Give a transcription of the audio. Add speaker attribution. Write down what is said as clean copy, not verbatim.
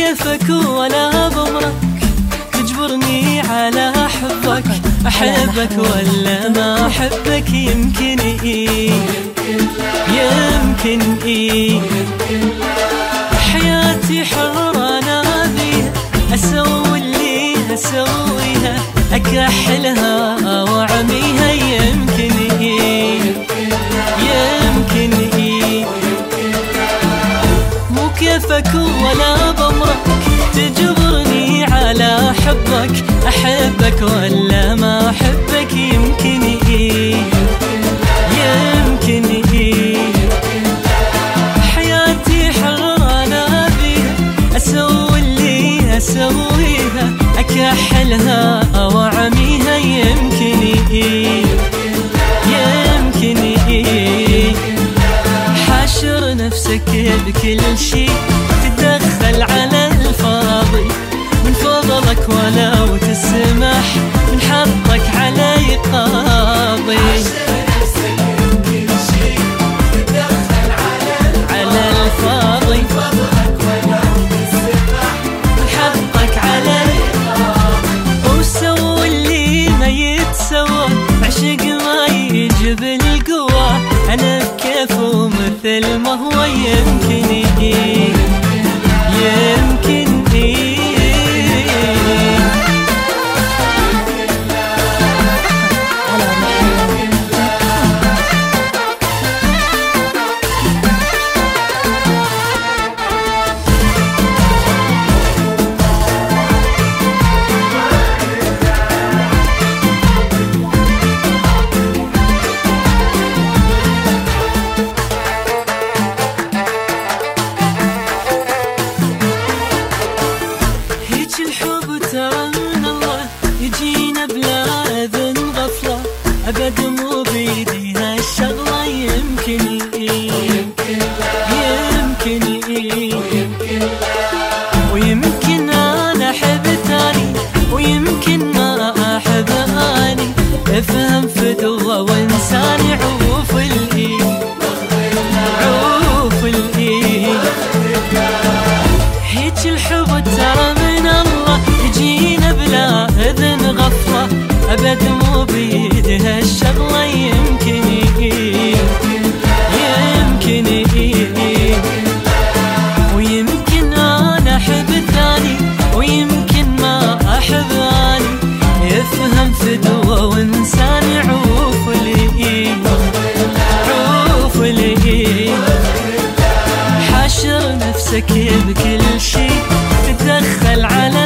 Speaker 1: كيفك ولا بمرك تجبرني على حبك، أحبك ولا ما أحبك يمكن حياتي حرة ناديها، أسوي اللي أسويها، أكحلها وأعميها يمكن مو كيفك ولا بمرك تجبرني على حبك، أحبك ولا ما أحبك يمكن حياتي حرة ناديها، أسوي اللي أسويها، أكحلها وأعميها يمكن حاشر نفسك بكل شي، تتدخل على الفاضي من فضلك ولو تسمح، من حقك علي قاضي. على الفاضي من فضلك ولو تسمح، من حقك علي قاضي. وسوي اللي ما يتسوى، عشق ما يجيب القوة، أنا بكيف ومثل ما هو يمكن الحب ترى من الله، يجينا بلا إذن غفلة، أبد مو بيدي هالشغلة يمكن ويمكن أنا أحب ثاني، ويمكن ما أحب أني، افهم فدوة وإنساني عوف هيج الحب ترى من الله، يجينا بلا إذن غفلة، أبد مو بيده هالشغلة يمكن ويمكن أنا أحب ثاني، ويمكن ما أحب أني، يفهم فدوة وإنساني عوف حاشر نفسك بكل شي، تتدخل على